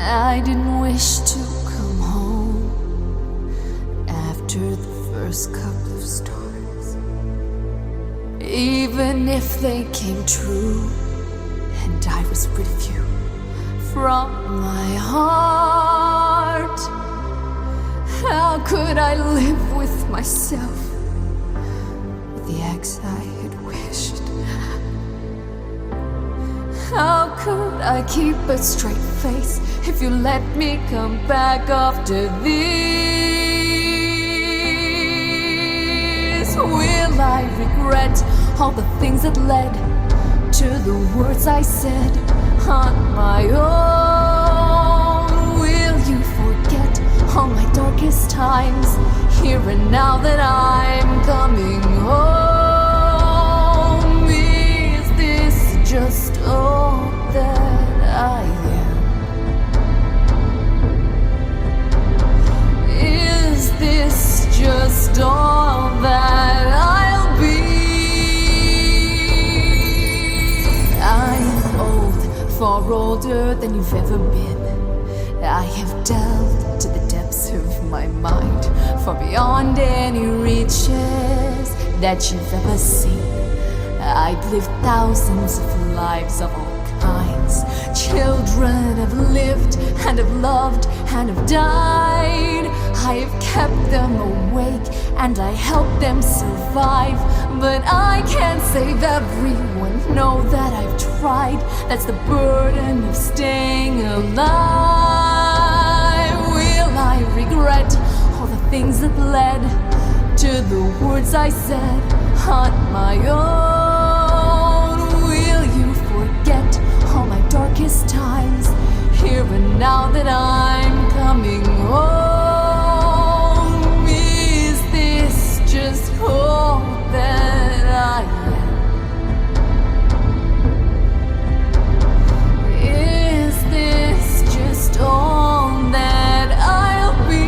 I didn't wish to come home after the first couple of stars, even if they came true and I was rid of you from my heart. How could I live with myself, with the ex I had wished? How could I keep a straight face if you let me come back after this? Will I regret all the things that led to the words I said on my own? Will you forget all my darkest times here and now that I'm coming home? Is this just all that I am? Is this just all that I'll be? I'm old, far older than you've ever been. I have delved to the depths of my mind, far beyond any reaches that you've ever seen. I've lived thousands of lives of all kinds. Children have lived and have loved and have died. I have kept them awake and I helped them survive. But I can't save everyone, know that I've tried. That's the burden of staying alive. Will I regret all the things that led to the words I said on my own? Will you forget all my darkest times here and now that I'm coming home? Is this just all that I am? Is this just all that I'll be?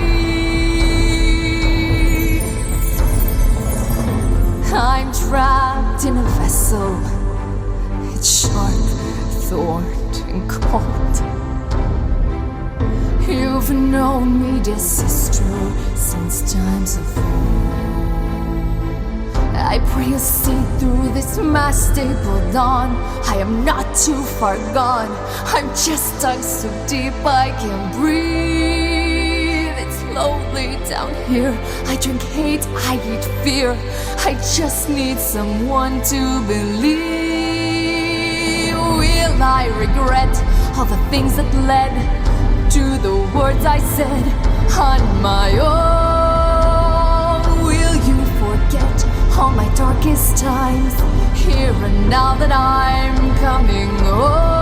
I'm trapped in a vessel. It's sharp, thorned, and cold. You've known me, dear sister, since times of old. I pray you'll see through this mask stapled on. I am not too far gone. I'm just stuck so deep I can't breathe. It's lonely down here. I drink hate, I eat fear. I just need someone to believe. Will I regret all the things that led to the words I said on my own? Will you forget all my darkest times here and now that I'm coming home?